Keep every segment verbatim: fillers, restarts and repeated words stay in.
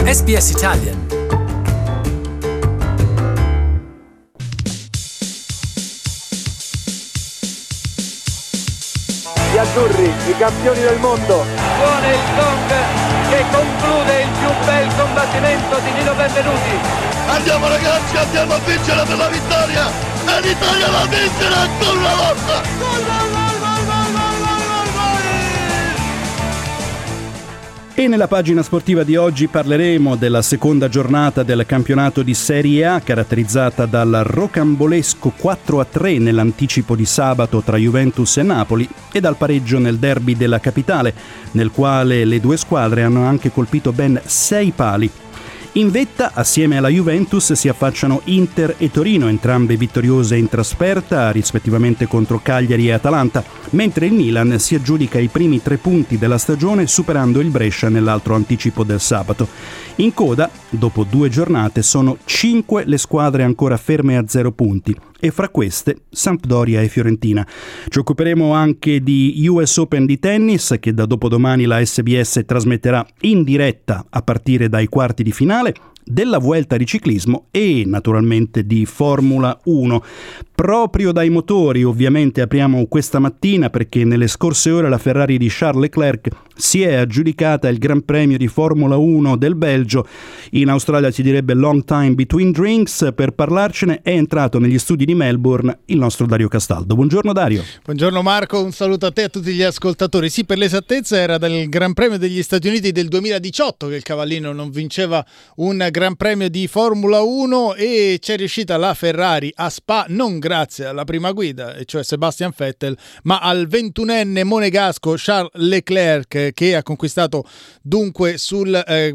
S B S Italian. Gli azzurri, i campioni del mondo. Suona il gong che conclude il più bel combattimento di Nino Benvenuti. Andiamo ragazzi, andiamo a vincere per la vittoria. E l'Italia la vincerà ancora una volta. Gol, gol, gol, gol, gol, gol, gol, gol. E nella pagina sportiva di oggi parleremo della seconda giornata del campionato di Serie A, caratterizzata dal rocambolesco quattro a tre nell'anticipo di sabato tra Juventus e Napoli e dal pareggio nel derby della capitale, nel quale le due squadre hanno anche colpito ben sei pali. In vetta, assieme alla Juventus, si affacciano Inter e Torino, entrambe vittoriose in trasferta, rispettivamente contro Cagliari e Atalanta, mentre il Milan si aggiudica i primi tre punti della stagione superando il Brescia nell'altro anticipo del sabato. In coda, dopo due giornate, sono cinque le squadre ancora ferme a zero punti e fra queste Sampdoria e Fiorentina. Ci occuperemo anche di U S Open di tennis, che da dopodomani la S B S trasmetterà in diretta a partire dai quarti di finale, della Vuelta di ciclismo e naturalmente di Formula uno. Proprio dai motori ovviamente apriamo questa mattina, perché nelle scorse ore la Ferrari di Charles Leclerc si è aggiudicata il Gran Premio di Formula uno del Belgio. In Australia si direbbe long time between drinks. Per parlarcene è entrato negli studi di Melbourne il nostro Dario Castaldo. Buongiorno Dario. Buongiorno Marco, un saluto a te e a tutti gli ascoltatori. Sì, per l'esattezza era del Gran Premio degli Stati Uniti del duemiladiciotto che il cavallino non vinceva un Gran Premio di Formula uno e c'è riuscita la Ferrari a Spa, non grazie alla prima guida, e cioè Sebastian Vettel, ma al ventunenne monegasco Charles Leclerc, che ha conquistato dunque sul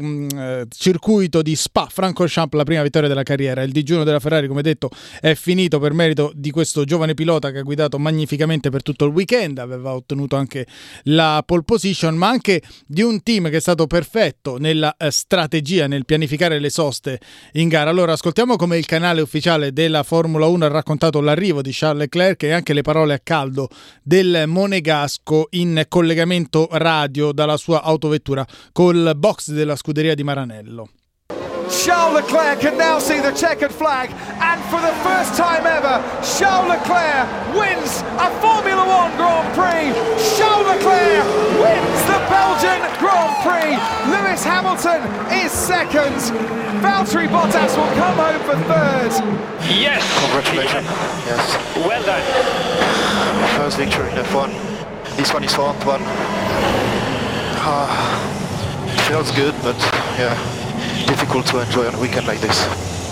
eh, circuito di Spa-Francorchamps la prima vittoria della carriera. Il digiuno della Ferrari, come detto, è finito per merito di questo giovane pilota che ha guidato magnificamente per tutto il weekend, aveva ottenuto anche la pole position, ma anche di un team che è stato perfetto nella eh, strategia, nel pianificare le soste in gara. Allora ascoltiamo come il canale ufficiale della Formula uno ha raccontato l'arrivo di Charles Leclerc e anche le parole a caldo del monegasco in collegamento radio dalla sua autovettura col box della scuderia di Maranello. Charles Leclerc can now see the checkered flag, and for the first time ever, Charles Leclerc wins a Formula One Grand Prix. Charles Leclerc wins the Belgian Grand Prix. Lewis Hamilton is second. Valtteri Bottas will come home for third. Yes! Congratulations. Yes. Well done. First victory in F one. This one is for Antoine. Uh, feels good, but yeah, difficult to enjoy on a weekend like this.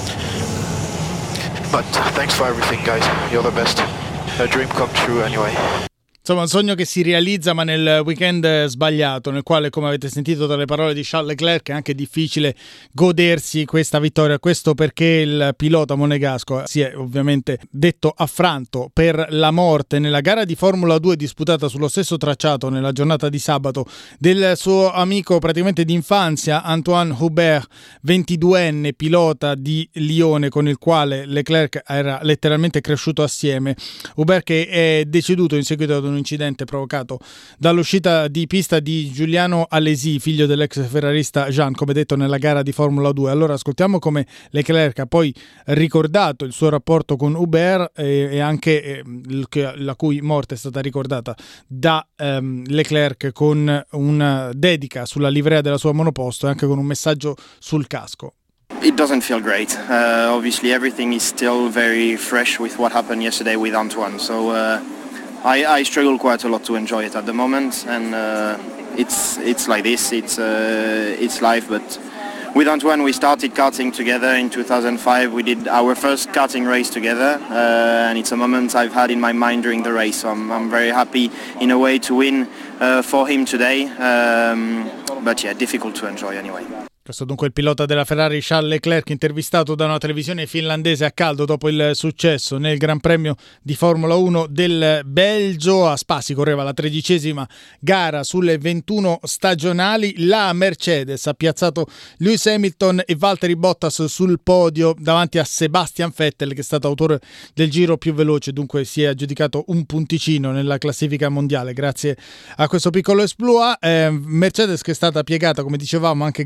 But thanks for everything, guys. You're the best. A dream come true anyway. Insomma, un sogno che si realizza ma nel weekend sbagliato, nel quale, come avete sentito dalle parole di Charles Leclerc, è anche difficile godersi questa vittoria. Questo perché il pilota monegasco si è ovviamente detto affranto per la morte nella gara di Formula due disputata sullo stesso tracciato nella giornata di sabato del suo amico praticamente d'infanzia Antoine Hubert, ventiduenne pilota di Lione con il quale Leclerc era letteralmente cresciuto assieme. Hubert che è deceduto in seguito ad un incidente provocato dall'uscita di pista di Giuliano Alesi, figlio dell'ex ferrarista Jean, come detto nella gara di Formula due. Allora ascoltiamo come Leclerc ha poi ricordato il suo rapporto con Hubert e, e anche eh, la cui morte è stata ricordata da ehm, Leclerc con una dedica sulla livrea della sua monoposto e anche con un messaggio sul casco. It doesn't feel great. Uh, obviously everything is still very fresh with what happened yesterday with Antoine, so uh... I, I struggle quite a lot to enjoy it at the moment, and uh, it's it's like this. It's uh, it's life. But with Antoine, we started karting together in two thousand five. We did our first karting race together, uh, and it's a moment I've had in my mind during the race. So I'm I'm very happy in a way to win uh, for him today. Um, but yeah, difficult to enjoy anyway. Questo dunque il pilota della Ferrari Charles Leclerc, intervistato da una televisione finlandese a caldo dopo il successo nel Gran Premio di Formula uno del Belgio. A Spa si correva la tredicesima gara sulle ventuno stagionali. La Mercedes ha piazzato Lewis Hamilton e Valtteri Bottas sul podio davanti a Sebastian Vettel, che è stato autore del giro più veloce, dunque si è aggiudicato un punticino nella classifica mondiale grazie a questo piccolo exploit. Eh, Mercedes che è stata piegata, come dicevamo, anche grazie alla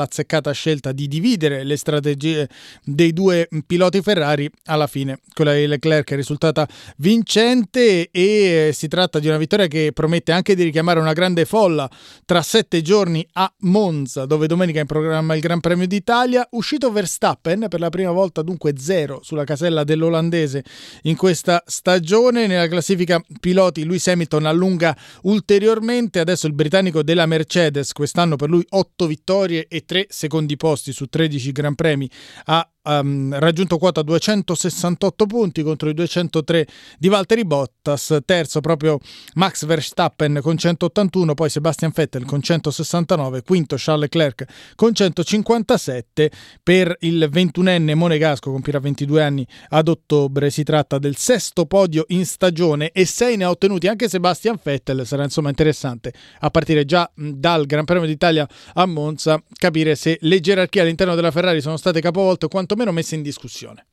l'azzeccata scelta di dividere le strategie dei due piloti Ferrari. Alla fine quella di Leclerc è risultata vincente e si tratta di una vittoria che promette anche di richiamare una grande folla tra sette giorni a Monza, dove domenica è in programma il Gran Premio d'Italia. Uscito Verstappen per la prima volta, dunque zero sulla casella dell'olandese in questa stagione. Nella classifica piloti Lewis Hamilton allunga ulteriormente, adesso il britannico della Mercedes, quest'anno per lui otto vittorie e tre secondi posti su tredici Gran Premi, ha Um, raggiunto quota duecentosessantotto punti contro i duecentotre di Valtteri Bottas. Terzo proprio Max Verstappen con centottantuno, poi Sebastian Vettel con centosessantanove, quinto Charles Leclerc con centocinquantasette. Per il ventunenne monegasco, compirà ventidue anni ad ottobre, si tratta del sesto podio in stagione e sei ne ha ottenuti anche Sebastian Vettel. Sarà insomma interessante a partire già dal Gran Premio d'Italia a Monza capire se le gerarchie all'interno della Ferrari sono state capovolte o quanto meno messe in discussione.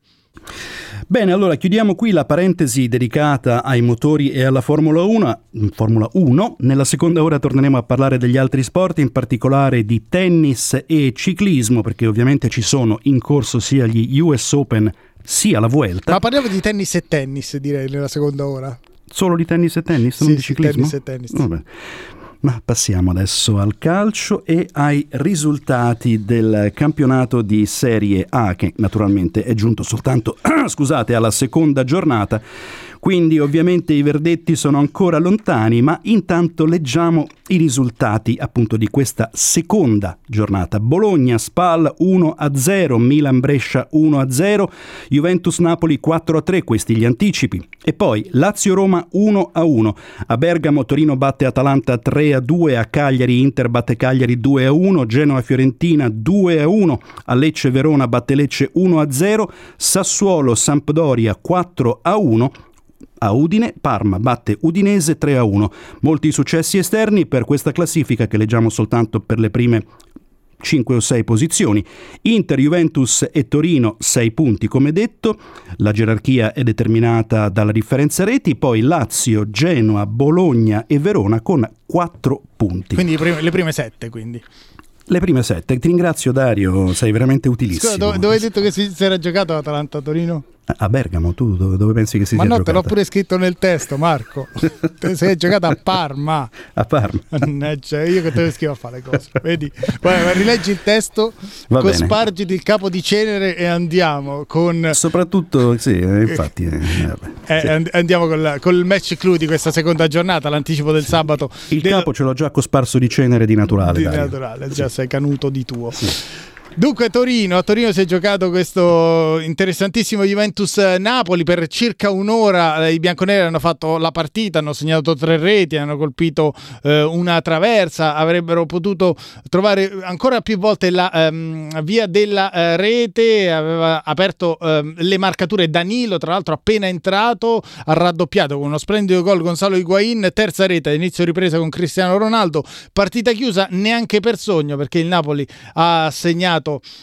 Bene, allora chiudiamo qui la parentesi dedicata ai motori e alla Formula uno. Formula uno. Nella seconda ora torneremo a parlare degli altri sport, in particolare di tennis e ciclismo, perché ovviamente ci sono in corso sia gli U S Open sia la Vuelta. Ma parliamo di tennis e tennis, direi, nella seconda ora. Solo di tennis e tennis, non sì, di ciclismo? Tennis e tennis. Vabbè. Ma passiamo adesso al calcio e ai risultati del campionato di Serie A, che naturalmente è giunto soltanto scusate, alla seconda giornata. Quindi ovviamente i verdetti sono ancora lontani, ma intanto leggiamo i risultati appunto di questa seconda giornata. Bologna-Spal uno a zero, Milan-Brescia uno a zero, Juventus-Napoli quattro a tre, questi gli anticipi. E poi Lazio-Roma uno a uno, a Bergamo Torino batte Atalanta tre a due, a Cagliari Inter batte Cagliari due a uno, Genoa-Fiorentina due a uno, a Lecce-Verona batte Lecce uno a zero, Sassuolo-Sampdoria quattro a uno, a Udine, Parma batte Udinese tre a uno. Molti successi esterni per questa classifica che leggiamo soltanto per le prime cinque o sei posizioni. Inter, Juventus e Torino sei punti come detto, la gerarchia è determinata dalla differenza reti, poi Lazio, Genoa, Bologna e Verona con quattro punti. Quindi le prime, le prime sette quindi. Le prime sette, ti ringrazio Dario, sei veramente utilissimo. Scusa, dove, dove hai detto che si, si era giocato Atalanta-Torino? A Bergamo, tu dove, dove pensi che si Ma sia no, giocata? te l'ho pure scritto nel testo, Marco. Te sei giocata a Parma. A Parma. Mannaggia, io che te le scrivo a fare le cose. Vedi? Guarda, rileggi il testo, cospargiti il capo di cenere e andiamo con... Soprattutto, sì, infatti. Eh, eh, sì. Andiamo col, col match clou di questa seconda giornata, l'anticipo del sabato. Il del... capo ce l'ho già cosparso di cenere di naturale. Di Dario. naturale, già sì. Sei canuto di tuo. Sì. Dunque Torino, a Torino si è giocato questo interessantissimo Juventus-Napoli per circa un'ora. I bianconeri hanno fatto la partita, hanno segnato tre reti, hanno colpito eh, una traversa, avrebbero potuto trovare ancora più volte la ehm, via della eh, rete, aveva aperto ehm, le marcature Danilo, tra l'altro appena entrato ha raddoppiato con uno splendido gol Gonzalo Higuain, terza rete a inizio ripresa con Cristiano Ronaldo, partita chiusa neanche per sogno perché il Napoli ha segnato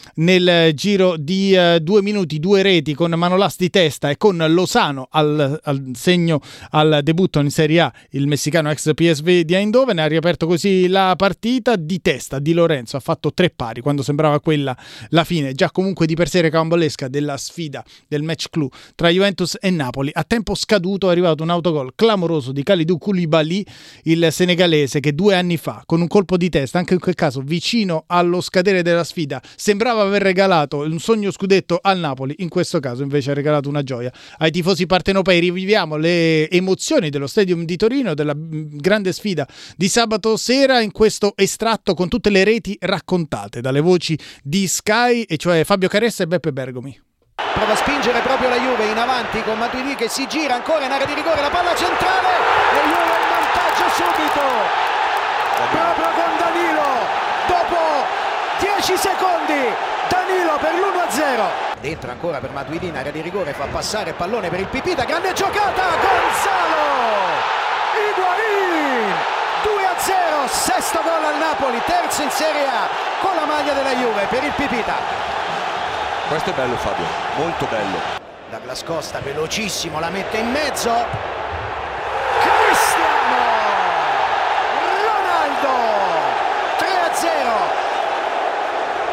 nel giro di uh, due minuti due reti con Manolas di testa e con Lozano al, al segno al debutto in Serie A, il messicano ex P S V di Eindhoven. Ha riaperto così la partita di testa di Lorenzo, ha fatto tre pari quando sembrava quella la fine già comunque di per sé rocambolesca della sfida del match clou tra Juventus e Napoli. A tempo scaduto è arrivato un autogol clamoroso di Kalidou Koulibaly, il senegalese, che due anni fa con un colpo di testa, anche in quel caso vicino allo scadere della sfida, sembrava aver regalato un sogno scudetto al Napoli, in questo caso invece ha regalato una gioia ai tifosi partenopei. Riviviamo le emozioni dello Stadium di Torino, della grande sfida di sabato sera, in questo estratto con tutte le reti raccontate dalle voci di Sky, e cioè Fabio Caressa e Beppe Bergomi. Prova a spingere proprio la Juve in avanti con Matuidi che si gira ancora in area di rigore, la palla centrale e Juve in vantaggio subito proprio con Danilo dopo dieci secondi. Danilo per l'uno a zero, dentro ancora per Matuidi in area di rigore, fa passare il pallone per il Pipita, grande giocata, Gonzalo Higuain, due a zero, sesto gol al Napoli, terzo in Serie A con la maglia della Juve per il Pipita. Questo è bello Fabio, molto bello. Douglas Costa velocissimo, la mette in mezzo, Cristiano Ronaldo, tre a zero.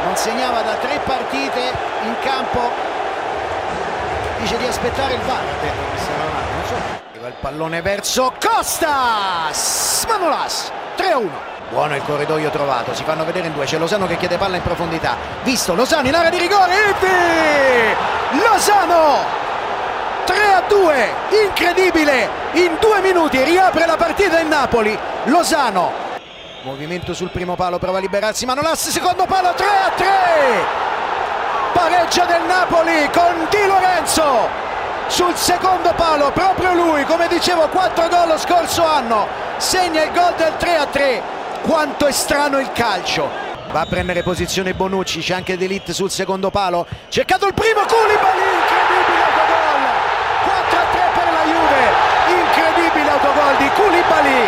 non segnava da tre partite in campo, dice di aspettare il V A R, ha detto Cristiano Ronaldo, non so. Il pallone verso Costas, Manolas, tre a uno. Buono il corridoio trovato, si fanno vedere in due, c'è Lozano che chiede palla in profondità, visto Lozano in area di rigore, Ivi! Lozano! tre a due, incredibile, in due minuti riapre la partita in Napoli, Lozano, movimento sul primo palo, prova a liberarsi Manolas, secondo palo, tre a tre, pareggio del Napoli con Di Lorenzo sul secondo palo, proprio lui, come dicevo, quattro gol lo scorso anno, segna il gol del tre a tre. Quanto è strano il calcio. Va a prendere posizione Bonucci, c'è anche De Ligt sul secondo palo, cercato il primo, Koulibaly, incredibile autogol, quattro a tre per la Juve, incredibile autogol di Koulibaly.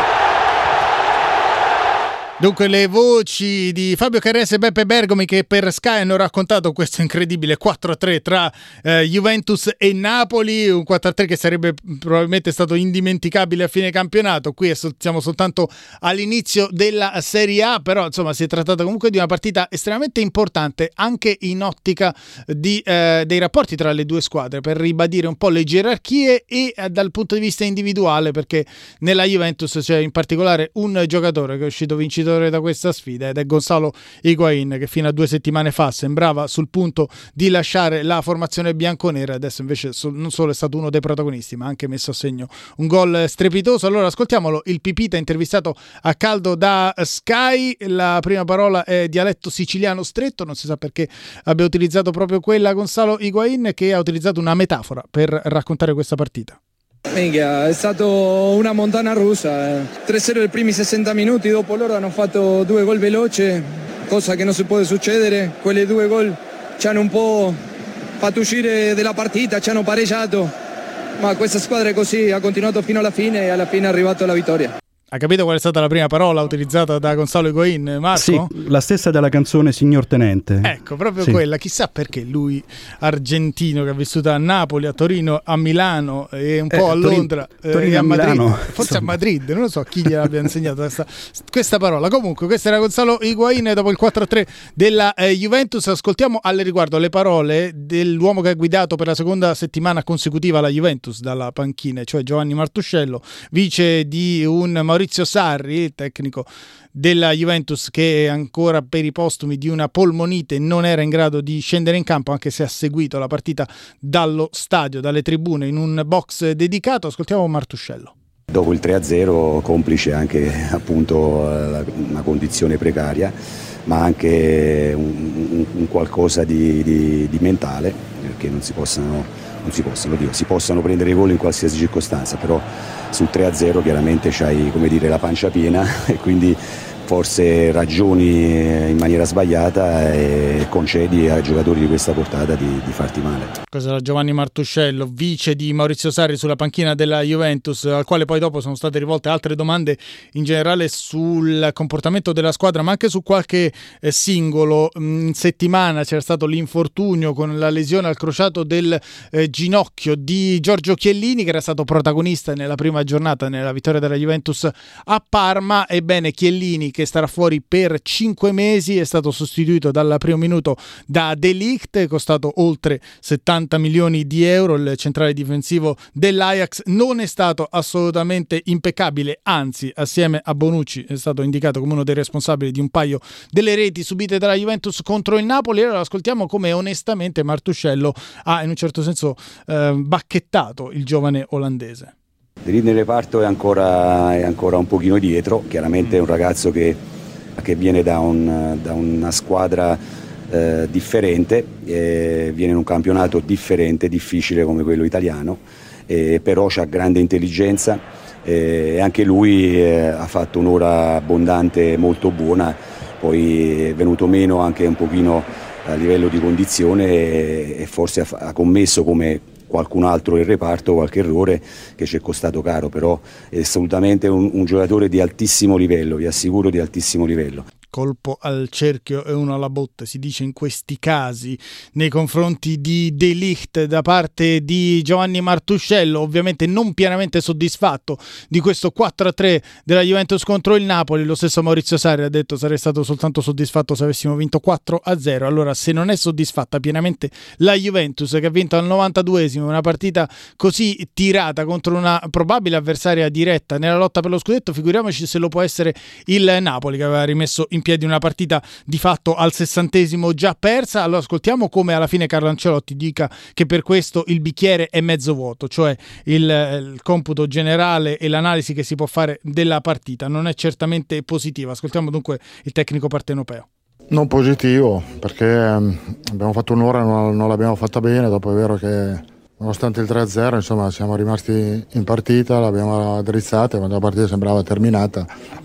Dunque le voci di Fabio Carrese e Beppe Bergomi che per Sky hanno raccontato questo incredibile quattro a tre tra eh, Juventus e Napoli, un quattro a tre che sarebbe probabilmente stato indimenticabile a fine campionato. Qui siamo soltanto all'inizio della Serie A, però insomma si è trattato comunque di una partita estremamente importante anche in ottica di, eh, dei rapporti tra le due squadre, per ribadire un po' le gerarchie e eh, dal punto di vista individuale, perché nella Juventus c'è in particolare un giocatore che è uscito vincitore da questa sfida ed è Gonzalo Higuaín, che fino a due settimane fa sembrava sul punto di lasciare la formazione bianconera, adesso invece non solo è stato uno dei protagonisti ma ha anche messo a segno un gol strepitoso. Allora ascoltiamolo, il Pipita intervistato a caldo da Sky, la prima parola è dialetto siciliano stretto, non si sa perché abbia utilizzato proprio quella Gonzalo Higuaín, che ha utilizzato una metafora per raccontare questa partita. Minchia, è stato una montagna russa, tre a zero nei primi sessanta minuti, dopo loro hanno fatto due gol veloci, cosa che non si può succedere, quelle due gol ci hanno un po' fatto uscire dalla partita, ci hanno pareggiato, ma questa squadra è così, ha continuato fino alla fine e alla fine è arrivato alla vittoria. Ha capito qual è stata la prima parola utilizzata da Gonzalo Higuaín, Marco? Sì, la stessa della canzone Signor Tenente. Ecco, proprio sì. Quella. Chissà perché lui, argentino, che ha vissuto a Napoli, a Torino, a Milano e un po' eh, a Londra Torino, Torino e a, a Madrid, Milano, forse insomma. a Madrid, non lo so chi gliel'abbia insegnato questa, questa parola. Comunque, questo era Gonzalo Higuaín dopo il quattro a tre della eh, Juventus. Ascoltiamo al riguardo le parole dell'uomo che ha guidato per la seconda settimana consecutiva la Juventus dalla panchina, cioè Giovanni Martuscello, vice di un Maurizio Sarri, il tecnico della Juventus, che ancora per i postumi di una polmonite non era in grado di scendere in campo, anche se ha seguito la partita dallo stadio, dalle tribune, in un box dedicato. Ascoltiamo Martuscello. Dopo il tre a zero, complice anche appunto una condizione precaria, ma anche un, un, un qualcosa di, di, di mentale, perché non si possano, non si possono, dico, si possono prendere i gol in qualsiasi circostanza, però sul tre a zero chiaramente c'hai, come dire, la pancia piena e quindi forse ragioni in maniera sbagliata e concedi ai giocatori di questa portata di, di farti male. Questo era Giovanni Martuscello, vice di Maurizio Sarri sulla panchina della Juventus, al quale poi dopo sono state rivolte altre domande in generale sul comportamento della squadra, ma anche su qualche eh, singolo. In settimana c'era stato l'infortunio con la lesione al crociato del eh, ginocchio di Giorgio Chiellini, che era stato protagonista nella prima giornata nella vittoria della Juventus a Parma. Ebbene, Chiellini, che starà fuori per cinque mesi, è stato sostituito dal primo minuto da De Ligt, è costato oltre settanta milioni di euro. Il centrale difensivo dell'Ajax non è stato assolutamente impeccabile, anzi assieme a Bonucci è stato indicato come uno dei responsabili di un paio delle reti subite dalla Juventus contro il Napoli. Allora ascoltiamo come onestamente Martuscello ha in un certo senso eh, bacchettato il giovane olandese. De Ligt nel reparto è ancora, è ancora un pochino dietro, chiaramente è un ragazzo che, che viene da, un, da una squadra eh, differente, eh, viene in un campionato differente, difficile come quello italiano, eh, però ha grande intelligenza eh, e anche lui eh, ha fatto un'ora abbondante molto buona, poi è venuto meno anche un pochino a livello di condizione e, e forse ha, ha commesso come qualcun altro nel reparto qualche errore che ci è costato caro, però è assolutamente un, un giocatore di altissimo livello, vi assicuro di altissimo livello. colpo al cerchio e uno alla botte, si dice in questi casi, nei confronti di De Ligt da parte di Giovanni Martuscello, ovviamente non pienamente soddisfatto di questo quattro a tre della Juventus contro il Napoli. Lo stesso Maurizio Sarri ha detto: sarei stato soltanto soddisfatto se avessimo vinto quattro a zero. Allora, se non è soddisfatta pienamente la Juventus, che ha vinto al novantaduesimo una partita così tirata contro una probabile avversaria diretta nella lotta per lo scudetto, figuriamoci se lo può essere il Napoli, che aveva rimesso in piedi una partita di fatto al sessantesimo già persa. Allora ascoltiamo come alla fine Carlo Ancelotti dica che per questo il bicchiere è mezzo vuoto, cioè il, il computo generale e l'analisi che si può fare della partita non è certamente positiva. Ascoltiamo dunque il tecnico partenopeo. Non positivo, perché abbiamo fatto un'ora e non, non l'abbiamo fatta bene. Dopo è vero che nonostante il tre a zero, insomma, siamo rimasti in partita, l'abbiamo addrizzata quando la partita sembrava terminata.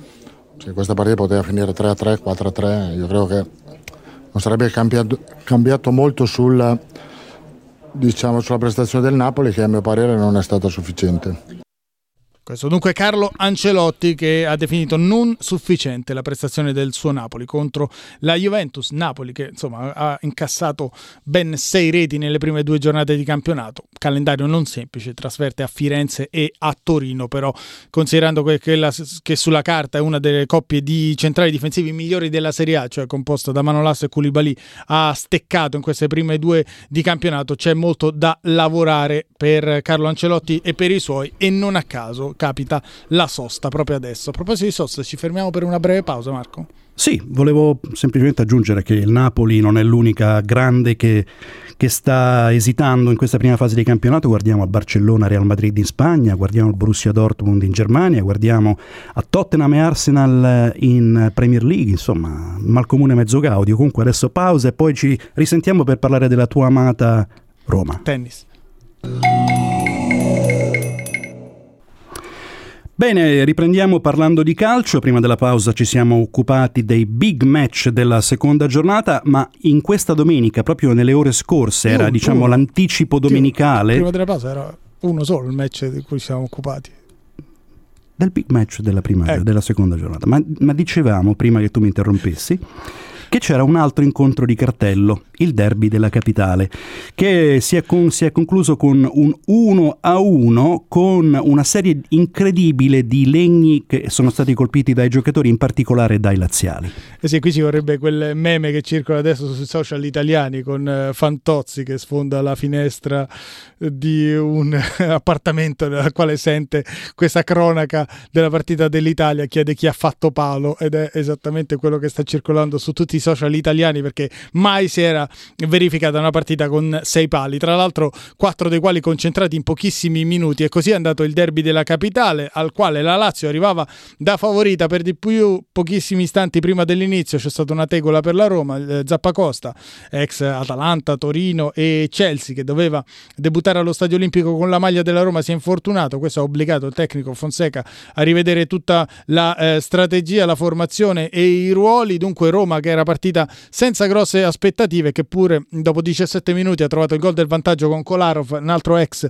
Se questa partita poteva finire tre a tre, quattro a tre, io credo che non sarebbe cambiato, cambiato molto sul, diciamo, sulla prestazione del Napoli, che a mio parere non è stata sufficiente. Questo dunque Carlo Ancelotti, che ha definito non sufficiente la prestazione del suo Napoli contro la Juventus. Napoli che insomma ha incassato ben sei reti nelle prime due giornate di campionato, calendario non semplice, trasferte a Firenze e a Torino, però considerando che, che, la, che sulla carta è una delle coppie di centrali difensivi migliori della Serie A, cioè composta da Manolas e Koulibaly, ha steccato in queste prime due di campionato. C'è molto da lavorare per Carlo Ancelotti e per i suoi, e non a caso capita la sosta proprio adesso. A proposito di sosta, ci fermiamo per una breve pausa, Marco? Sì, volevo semplicemente aggiungere che il Napoli non è l'unica grande che, che sta esitando in questa prima fase di campionato. Guardiamo al Barcellona, Real Madrid in Spagna, guardiamo al Borussia Dortmund in Germania, guardiamo a Tottenham e Arsenal in Premier League, insomma, mal comune mezzo gaudio. Comunque adesso pausa e poi ci risentiamo per parlare della tua amata Roma. Tennis. Bene, riprendiamo parlando di calcio. Prima della pausa ci siamo occupati dei big match della seconda giornata, ma in questa domenica, proprio nelle ore scorse, era uno, diciamo uno. l'anticipo domenicale. Prima della pausa era uno solo il match di cui ci siamo occupati. Del big match della prima ecco. della seconda giornata. Ma, ma dicevamo, prima che tu mi interrompessi, che c'era un altro incontro di cartello, il derby della capitale, che si è, con, si è concluso con un uno a uno, con una serie incredibile di legni che sono stati colpiti dai giocatori, in particolare dai laziali. Eh sì, qui ci vorrebbe quel meme che circola adesso sui social italiani con uh, Fantozzi che sfonda la finestra di un appartamento nella quale sente questa cronaca della partita dell'Italia, chiede chi ha fatto palo, ed è esattamente quello che sta circolando su tutti i social italiani, perché mai si era verificata una partita con sei pali, tra l'altro quattro dei quali concentrati in pochissimi minuti. E così è andato il derby della capitale, al quale la Lazio arrivava da favorita per di più. Pochissimi istanti prima dell'inizio c'è stata una tegola per la Roma, eh, Zappacosta, ex Atalanta, Torino e Chelsea, che doveva debuttare allo Stadio Olimpico con la maglia della Roma, si è infortunato. Questo ha obbligato il tecnico Fonseca a rivedere tutta la eh, strategia, la formazione e i ruoli. Dunque Roma, che era partita senza grosse aspettative, che pure dopo diciassette minuti ha trovato il gol del vantaggio con Kolarov, un altro ex,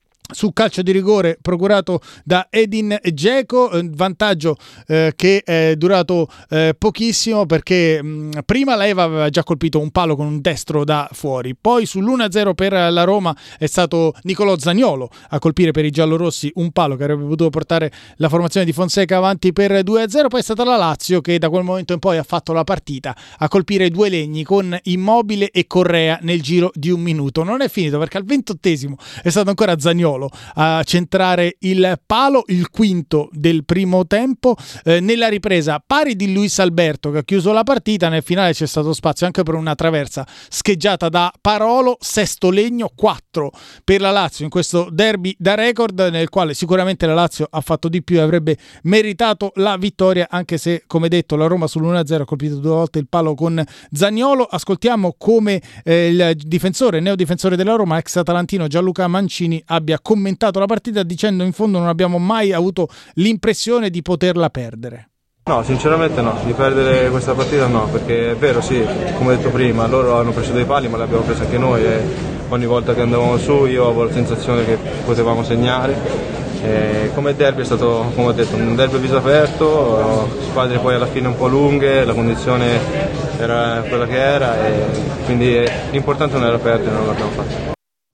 su calcio di rigore procurato da Edin Dzeko, vantaggio eh, che è durato eh, pochissimo, perché mh, prima l'Eva aveva già colpito un palo con un destro da fuori, poi sull'uno a zero per la Roma è stato Nicolò Zaniolo a colpire per i giallorossi un palo che avrebbe potuto portare la formazione di Fonseca avanti per due a zero. Poi è stata la Lazio che da quel momento in poi ha fatto la partita, a colpire due legni con Immobile e Correa nel giro di un minuto. Non è finito, perché al ventottesimo è stato ancora Zaniolo a centrare il palo, il quinto del primo tempo. Eh, nella ripresa pari di Luis Alberto, che ha chiuso la partita. Nel finale c'è stato spazio anche per una traversa scheggiata da Parolo. Sesto legno, quattro per la Lazio in questo derby da record, nel quale sicuramente la Lazio ha fatto di più e avrebbe meritato la vittoria, anche se, come detto, la Roma sull'uno a zero ha colpito due volte il palo con Zaniolo. Ascoltiamo come eh, il difensore, il neodifensore della Roma, ex atalantino Gianluca Mancini, abbia commentato la partita dicendo: in fondo non abbiamo mai avuto l'impressione di poterla perdere. No, sinceramente no, di perdere questa partita no, perché è vero, sì, come ho detto prima, loro hanno preso dei pali ma li abbiamo presi anche noi, e ogni volta che andavamo su io avevo la sensazione che potevamo segnare, E come derby è stato, come ho detto, un derby a viso aperto, squadre poi alla fine un po' lunghe, la condizione era quella che era e quindi l'importante non era perdere, non l'abbiamo fatto.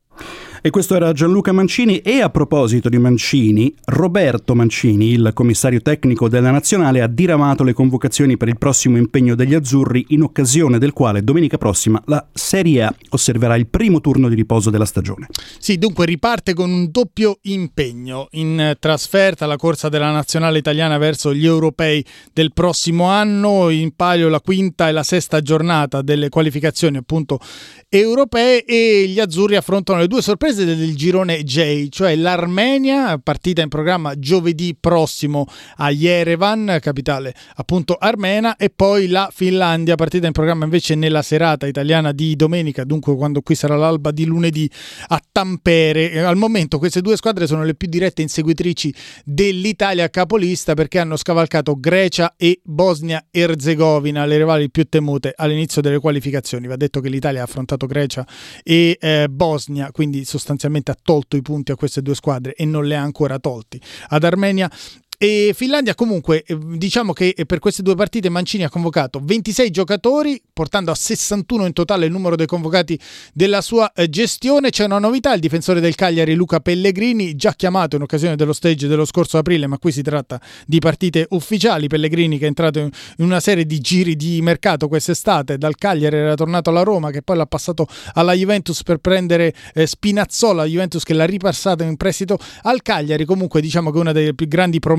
E questo era Gianluca Mancini. E a proposito di Mancini, Roberto Mancini, il commissario tecnico della nazionale, ha diramato le convocazioni per il prossimo impegno degli azzurri, in occasione del quale domenica prossima la Serie A osserverà il primo turno di riposo della stagione. Sì, dunque riparte con un doppio impegno in trasferta, la corsa della nazionale italiana verso gli europei del prossimo anno, in palio la quinta e la sesta giornata delle qualificazioni appunto europee, e gli azzurri affrontano le due sorprese del girone J, cioè l'Armenia, partita in programma giovedì prossimo a Yerevan, capitale appunto armena, e poi la Finlandia, partita in programma invece nella serata italiana di domenica, dunque quando qui sarà l'alba di lunedì, a Tampere. Al momento queste due squadre sono le più dirette inseguitrici dell'Italia capolista, perché hanno scavalcato Grecia e Bosnia-Erzegovina, le rivali più temute all'inizio delle qualificazioni. Va detto che l'Italia ha affrontato Grecia e eh, Bosnia, quindi sostanzialmente ha tolto i punti a queste due squadre e non le ha ancora tolti ad Armenia e Finlandia. Comunque diciamo che per queste due partite Mancini ha convocato ventisei giocatori, portando a sessantuno in totale il numero dei convocati della sua gestione. C'è una novità: il difensore del Cagliari Luca Pellegrini, già chiamato in occasione dello stage dello scorso aprile, ma qui si tratta di partite ufficiali. Pellegrini, che è entrato in una serie di giri di mercato quest'estate, dal Cagliari era tornato alla Roma, che poi l'ha passato alla Juventus per prendere eh, Spinazzola, Juventus che l'ha ripassato in prestito al Cagliari. Comunque diciamo che una delle più grandi promesse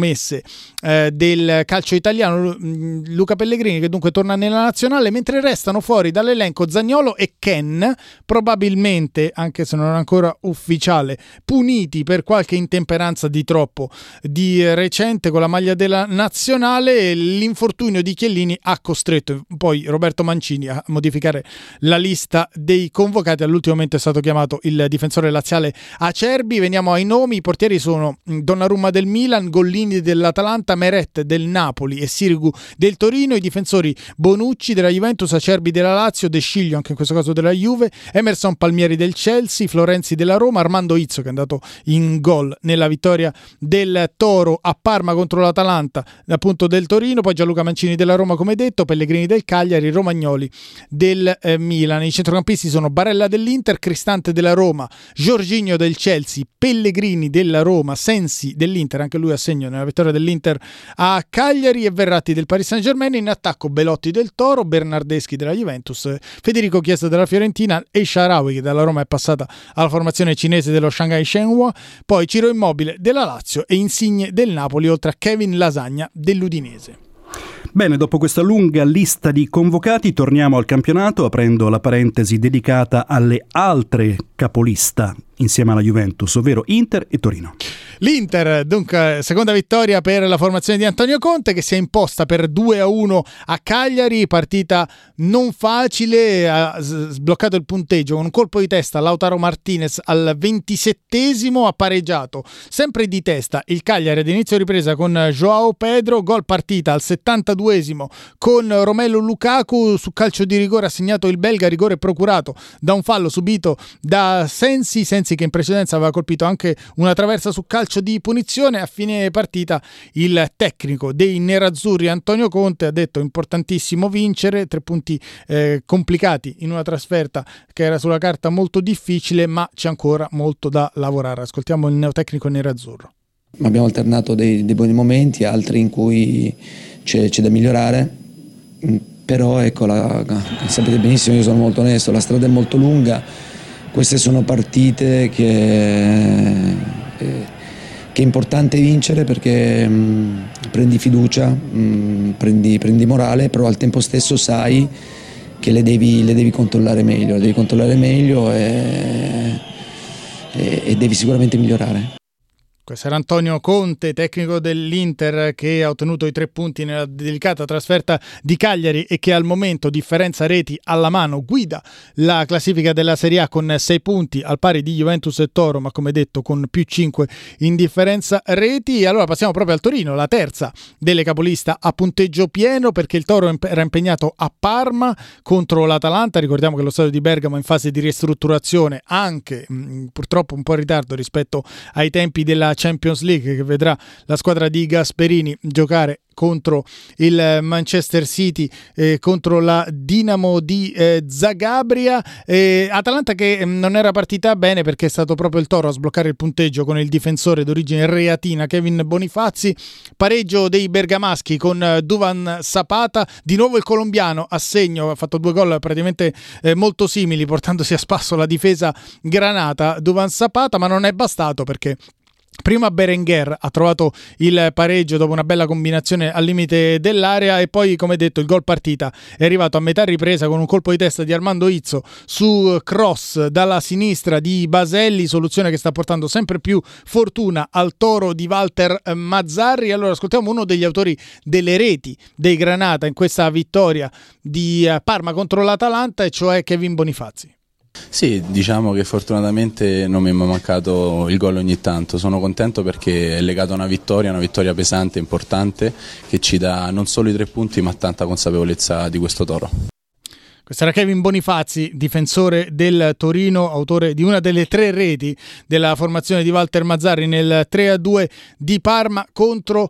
Eh, del calcio italiano, Luca Pellegrini, che dunque torna nella nazionale, mentre restano fuori dall'elenco Zaniolo e Ken, probabilmente, anche se non è ancora ufficiale, puniti per qualche intemperanza di troppo di recente con la maglia della nazionale. L'infortunio di Chiellini ha costretto poi Roberto Mancini a modificare la lista dei convocati. All'ultimo momento è stato chiamato il difensore laziale Acerbi. Veniamo ai nomi: i portieri sono Donnarumma del Milan, Gollini dell'Atalanta, Meret del Napoli e Sirigu del Torino. I difensori Bonucci della Juventus, Acerbi della Lazio, De Sciglio anche in questo caso della Juve, Emerson Palmieri del Chelsea, Florenzi della Roma, Armando Izzo, che è andato in gol nella vittoria del Toro a Parma contro l'Atalanta appunto del Torino, poi Gianluca Mancini della Roma come detto, Pellegrini del Cagliari, Romagnoli del eh, Milan. I centrocampisti sono Barella dell'Inter, Cristante della Roma, Jorginho del Chelsea, Pellegrini della Roma, Sensi dell'Inter, anche lui a segno nella vittoria dell'Inter a Cagliari, e Verratti del Paris Saint-Germain. In attacco Belotti del Toro, Bernardeschi della Juventus, Federico Chiesa della Fiorentina e Shaarawy, che dalla Roma è passata alla formazione cinese dello Shanghai Shenhua, poi Ciro Immobile della Lazio e Insigne del Napoli, oltre a Kevin Lasagna dell'Udinese. Bene, dopo questa lunga lista di convocati torniamo al campionato, aprendo la parentesi dedicata alle altre capolista insieme alla Juventus, ovvero Inter e Torino. L'Inter, dunque, seconda vittoria per la formazione di Antonio Conte, che si è imposta per due a uno a Cagliari, partita non facile, ha sbloccato il punteggio con un colpo di testa Lautaro Martinez al ventisettesimo, ha pareggiato sempre di testa il Cagliari ad inizio ripresa con Joao Pedro, gol partita al settantaduesimo con Romelu Lukaku, su calcio di rigore ha segnato il belga, rigore procurato da un fallo subito da Sensi, Sensi che in precedenza aveva colpito anche una traversa su calcio di punizione. A fine partita il tecnico dei nerazzurri Antonio Conte ha detto: importantissimo vincere, tre punti eh, complicati in una trasferta che era sulla carta molto difficile, ma c'è ancora molto da lavorare. Ascoltiamo il neotecnico nerazzurro. Abbiamo alternato dei, dei buoni momenti, altri in cui c'è, c'è da migliorare, però ecco, la, sapete benissimo, io sono molto onesto, la strada è molto lunga, queste sono partite che, eh, che è importante vincere perché mh, prendi fiducia, mh, prendi, prendi morale, però al tempo stesso sai che le devi, le devi controllare meglio, le devi controllare meglio e, e, e devi sicuramente migliorare. Questo era Antonio Conte, tecnico dell'Inter, che ha ottenuto i tre punti nella delicata trasferta di Cagliari e che al momento, differenza reti alla mano, guida la classifica della Serie A con sei punti al pari di Juventus e Toro, ma come detto con più cinque in differenza reti. Allora passiamo proprio al Torino, la terza delle capolista a punteggio pieno, perché il Toro era impegnato a Parma contro l'Atalanta. Ricordiamo che lo stadio di Bergamo è in fase di ristrutturazione, anche mh, purtroppo un po' in ritardo rispetto ai tempi della Champions League, che vedrà la squadra di Gasperini giocare contro il Manchester City, eh, contro la Dinamo di eh, Zagabria. eh, Atalanta che non era partita bene perché è stato proprio il Toro a sbloccare il punteggio con il difensore d'origine reatina Kevin Bonifazzi. Pareggio dei bergamaschi con Duvan Zapata, di nuovo il colombiano a segno, ha fatto due gol praticamente eh, molto simili, portandosi a spasso la difesa granata Duvan Zapata, ma non è bastato perché prima Berenguer ha trovato il pareggio dopo una bella combinazione al limite dell'area e poi, come detto, il gol partita è arrivato a metà ripresa con un colpo di testa di Armando Izzo su cross dalla sinistra di Baselli, soluzione che sta portando sempre più fortuna al Toro di Walter Mazzarri. Allora ascoltiamo uno degli autori delle reti dei Granata in questa vittoria di Parma contro l'Atalanta, e cioè Kevin Bonifazzi. Sì, diciamo che fortunatamente non mi è mai mancato il gol ogni tanto. Sono contento perché è legato a una vittoria, una vittoria pesante, importante, che ci dà non solo i tre punti ma tanta consapevolezza di questo Toro. Questo era Kevin Bonifazzi, difensore del Torino, autore di una delle tre reti della formazione di Walter Mazzarri nel tre a due di Parma contro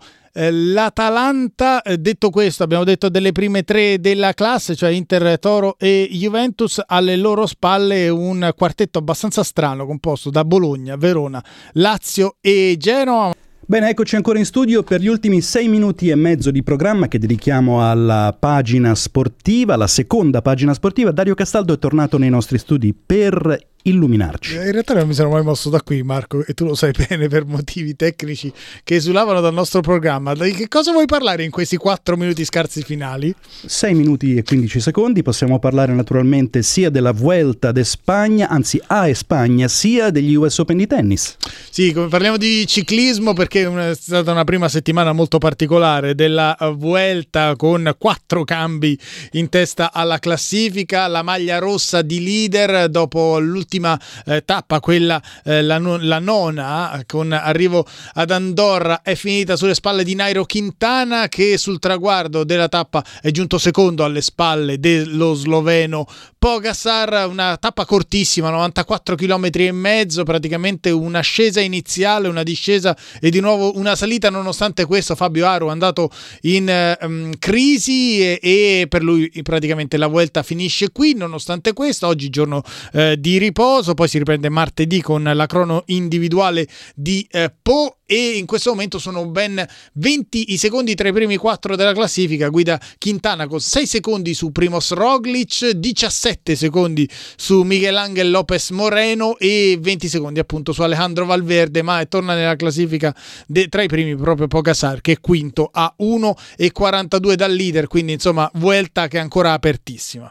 l'Atalanta. Detto questo, abbiamo detto delle prime tre della classe, cioè Inter, Toro e Juventus. Alle loro spalle un quartetto abbastanza strano composto da Bologna, Verona, Lazio e Genoa. Bene, eccoci ancora in studio per gli ultimi sei minuti e mezzo di programma che dedichiamo alla pagina sportiva, la seconda pagina sportiva. Dario Castaldo è tornato nei nostri studi per illuminarci. In realtà non mi sono mai mosso da qui, Marco, e tu lo sai bene per motivi tecnici che esulavano dal nostro programma. Di che cosa vuoi parlare in questi quattro minuti scarsi finali? sei minuti e quindici secondi. Possiamo parlare naturalmente sia della Vuelta d'Espagna, anzi a Espagna, sia degli U S Open di tennis. Sì, parliamo di ciclismo perché è stata una prima settimana molto particolare della Vuelta, con quattro cambi in testa alla classifica. La maglia rossa di leader dopo l'ultima Eh, tappa, quella eh, la, la nona, con arrivo ad Andorra, è finita sulle spalle di Nairo Quintana, che sul traguardo della tappa è giunto secondo alle spalle dello sloveno Pogačar. Una tappa cortissima, novantaquattro chilometri e mezzo, praticamente un'ascesa iniziale, una discesa e di nuovo una salita. Nonostante questo Fabio Aru è andato in um, crisi e, e per lui praticamente la Vuelta finisce qui. Nonostante questo, oggi giorno eh, di riposo, poi si riprende martedì con la crono individuale di eh, Po, e in questo momento sono ben venti i secondi tra i primi quattro della classifica. Guida Quintana con sei secondi su Primož Roglič, diciassette secondi su Miguel Ángel López Moreno e venti secondi appunto su Alejandro Valverde, ma torna nella classifica de- tra i primi proprio Pogačar, che è quinto a uno e quarantadue dal leader, quindi insomma Vuelta che è ancora apertissima.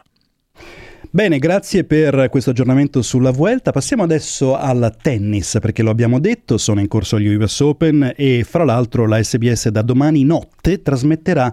Bene, grazie per questo aggiornamento sulla Vuelta. Passiamo adesso al tennis, perché lo abbiamo detto, sono in corso gli U S Open e fra l'altro la S B S da domani notte trasmetterà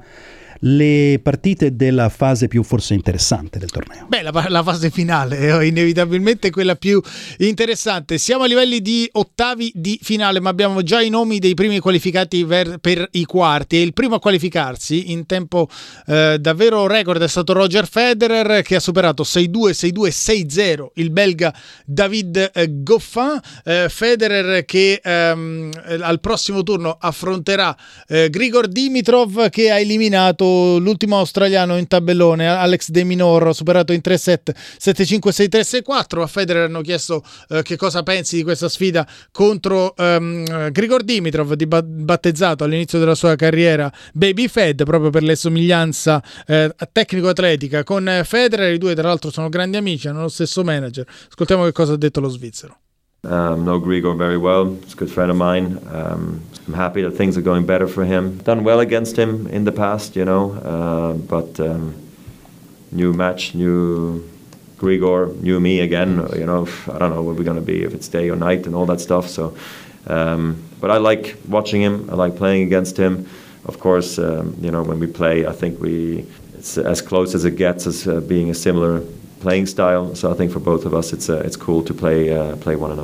le partite della fase più forse interessante del torneo. Beh, la, la fase finale è inevitabilmente quella più interessante. Siamo a livelli di ottavi di finale, ma abbiamo già i nomi dei primi qualificati ver- per i quarti, e il primo a qualificarsi in tempo eh, davvero record è stato Roger Federer, che ha superato sei due, sei due, sei zero il belga David eh, Goffin. eh, Federer che ehm, al prossimo turno affronterà eh, Grigor Dimitrov, che ha eliminato l'ultimo australiano in tabellone, Alex De Minaur, superato in tre set, sette cinque, sei tre, sei quattro. A Federer hanno chiesto eh, che cosa pensi di questa sfida contro um, Grigor Dimitrov, di battezzato all'inizio della sua carriera Baby Fed, proprio per le somiglianza eh, tecnico-atletica con Federer. I due tra l'altro sono grandi amici, hanno lo stesso manager. Ascoltiamo che cosa ha detto lo svizzero. Um, know Grigor very well. He's a good friend of mine. Um, I'm happy that things are going better for him. Done well against him in the past, you know, uh, but um, new match, new Grigor, new me again. You know, I don't know where we're going to be, if it's day or night and all that stuff. So, um, but I like watching him. I like playing against him. Of course, um, you know, when we play, I think we it's as close as it gets as uh, being a similar playing style, so I think for both of us it's uh, it's cool to play uh, play one another.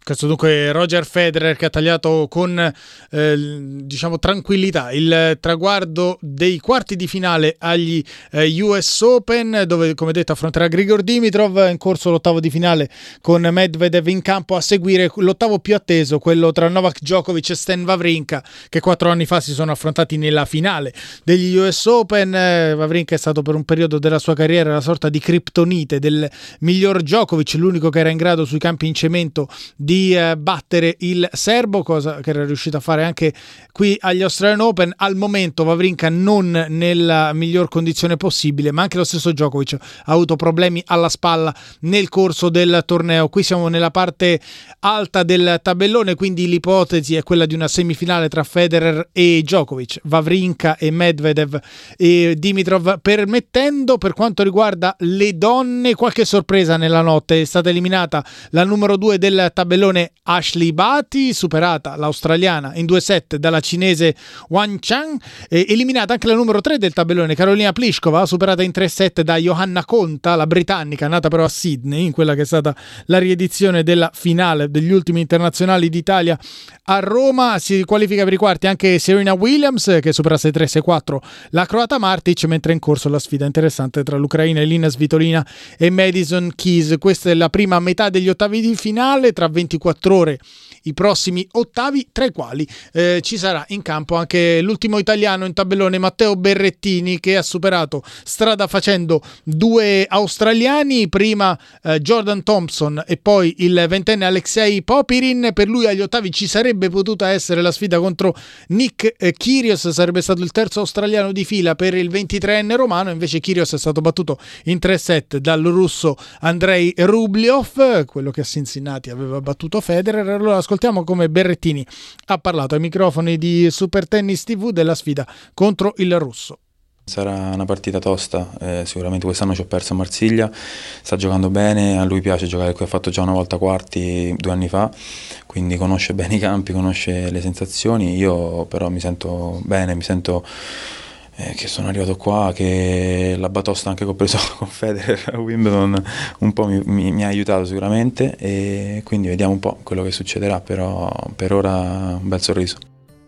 Questo dunque Roger Federer che ha tagliato con eh, diciamo tranquillità il traguardo dei quarti di finale agli eh, U S Open, dove come detto affronterà Grigor Dimitrov. In corso l'ottavo di finale con Medvedev in campo, a seguire l'ottavo più atteso, quello tra Novak Djokovic e Stan Wawrinka, che quattro anni fa si sono affrontati nella finale degli U S Open. eh, Wawrinka è stato per un periodo della sua carriera la sorta di criptonite del miglior Djokovic, l'unico che era in grado sui campi in cemento di di battere il serbo, cosa che era riuscito a fare anche qui agli Australian Open. Al momento Wawrinka non nella miglior condizione possibile, ma anche lo stesso Djokovic ha avuto problemi alla spalla nel corso del torneo. Qui siamo nella parte alta del tabellone, quindi l'ipotesi è quella di una semifinale tra Federer e Djokovic, Wawrinka e Medvedev e Dimitrov, permettendo. Per quanto riguarda le donne, qualche sorpresa nella notte. È stata eliminata la numero due del tabellone Ashley Barty, superata l'australiana in due set dalla cinese Wang Chang, e eliminata anche la numero tre del tabellone Karolina Pliskova, superata in tre set da Johanna Konta, la britannica, nata però a Sydney in quella che è stata la riedizione della finale degli ultimi internazionali d'Italia a Roma. Si qualifica per i quarti anche Serena Williams, che supera sei tre sei quattro la croata Martic, mentre è in corso la sfida interessante tra l'ucraina Elina Svitolina e Madison Keys. Questa è la prima metà degli ottavi di finale, tra ventiquattro ore i prossimi ottavi, tra i quali eh, ci sarà in campo anche l'ultimo italiano in tabellone, Matteo Berrettini, che ha superato strada facendo due australiani, prima eh, Jordan Thompson e poi il ventenne Alexei Popirin. Per lui agli ottavi ci sarebbe potuta essere la sfida contro Nick eh, Kyrgios, sarebbe stato il terzo australiano di fila per il ventitreenne romano, invece Kyrgios è stato battuto in tre set dal russo Andrei Rublev, quello che a Cincinnati aveva battuto Federer. Allora ascoltiamo come Berrettini ha parlato ai microfoni di Super Tennis tivù della sfida contro il russo. Sarà una partita tosta, eh, sicuramente quest'anno ci ho perso a Marsiglia, sta giocando bene, a lui piace giocare qui, ha fatto già una volta quarti due anni fa, quindi conosce bene i campi, conosce le sensazioni. Io però mi sento bene, mi sento eh, che sono arrivato qua, che la batosta anche che ho preso con Federer a Wimbledon un po' mi, mi, mi ha aiutato sicuramente, e quindi vediamo un po' quello che succederà, però per ora un bel sorriso.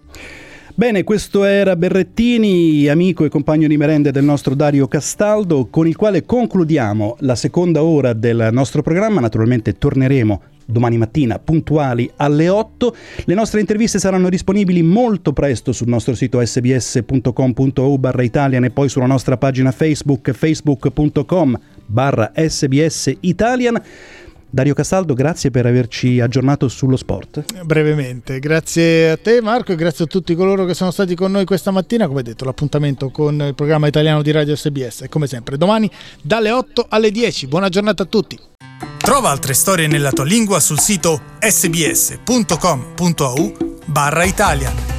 Bene, questo era Berrettini, amico e compagno di merende del nostro Dario Castaldo, con il quale concludiamo la seconda ora del nostro programma. Naturalmente torneremo domani mattina puntuali alle otto. Le nostre interviste saranno disponibili molto presto sul nostro sito sbs punto com punto au barra Italian e poi sulla nostra pagina Facebook, facebook punto com barra sbs Italian. Dario Castaldo, grazie per averci aggiornato sullo sport. Brevemente, grazie a te Marco e grazie a tutti coloro che sono stati con noi questa mattina. Come detto, l'appuntamento con il programma italiano di Radio S B S è come sempre domani dalle otto alle dieci. Buona giornata a tutti. Trova altre storie nella tua lingua sul sito sbs punto com punto au barra Italian.